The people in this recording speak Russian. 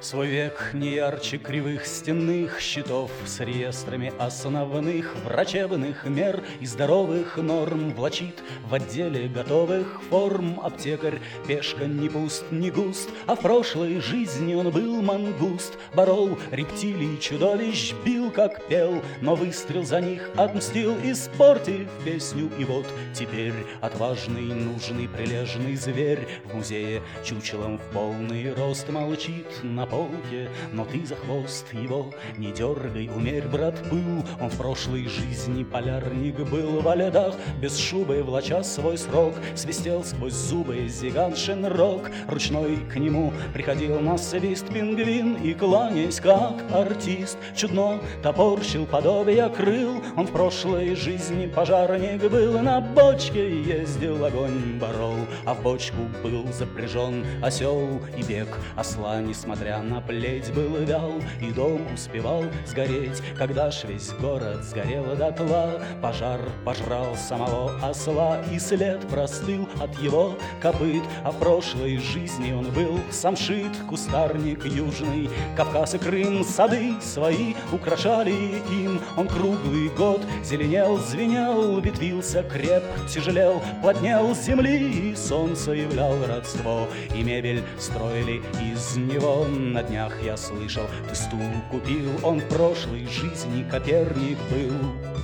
Свой век не ярче кривых стенных щитов с реестрами основных врачебных мер и здоровых норм влачит в отделе готовых форм аптекарь. Пешка не пуст, не густ, а в прошлой жизни он был мангуст. Борол рептилий, чудовищ, бил как пел, но выстрел за них отмстил, испортив песню. И вот теперь отважный, нужный, прилежный зверь в музее чучелом в полный рост молчит на полке, но ты за хвост его не дергай, умерь, брат, пыл. Он в прошлой жизни полярник был во льдах, без шубы влача свой срок, свистел сквозь зубы зиганшин рог. Ручной к нему приходил на свист пингвин и, кланяясь как артист, чудно топорщил подобие крыл. Он в прошлой жизни пожарник был, на бочке ездил, огонь борол, а в бочку был запряжен осел, и бег осла, несмотря на плеть, был вял, и дом успевал сгореть. Когда ж весь город сгорел дотла, пожар пожрал самого осла, и след простыл от его копыт. А в прошлой жизни он был самшит, кустарник южный, Кавказ и Крым, сады свои украшали им. Он круглый год зеленел, звенел, ветвился, креп, тяжелел, плотнел с земли, и солнце являл родство, и мебель строили из него. На днях я слышал, ты стул купил, он в прошлой жизни Коперник был.